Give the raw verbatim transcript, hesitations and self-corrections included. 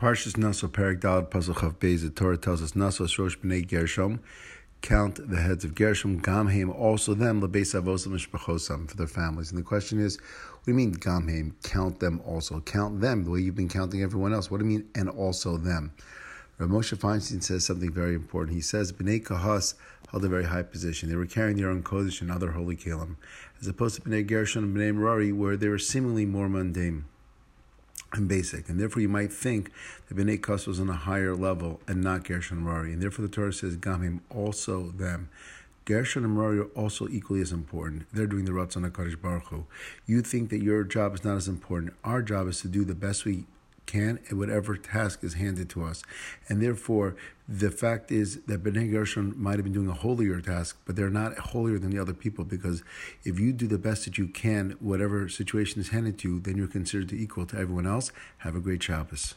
Parshas Naso, Perek Daled, Pasuk Chav Beis, the Torah tells us, Naso Shrosh B'nei Gershom, count the heads of Gershom, Gamheim, also them, Lebeis Avosam Mishpachosam, for their families. And the question is, what do you mean Gamheim? Count them also. Count them the way you've been counting everyone else. What do you mean, and also them? Rav Moshe Feinstein says something very important. He says, B'nei Kahas held a very high position. They were carrying their own Kodesh and other holy Kalim, as opposed to B'nei Gershom and B'nei Merari, where they were seemingly more mundane and basic, and therefore you might think that B'nai Kas was on a higher level and not Gershon and Merari, and therefore the Torah says Gamim, also them. Gershon and Merari are also equally as important. They're doing the Ratzon HaKadosh Baruch Hu. You think that your job is not as important. Our job is to do the best we can at whatever task is handed to us, and therefore the fact is that B'nai Gershon might have been doing a holier task, but they're not holier than the other people, because if you do the best that you can, whatever situation is handed to you, then you're considered equal to everyone else. Have a great Shabbos.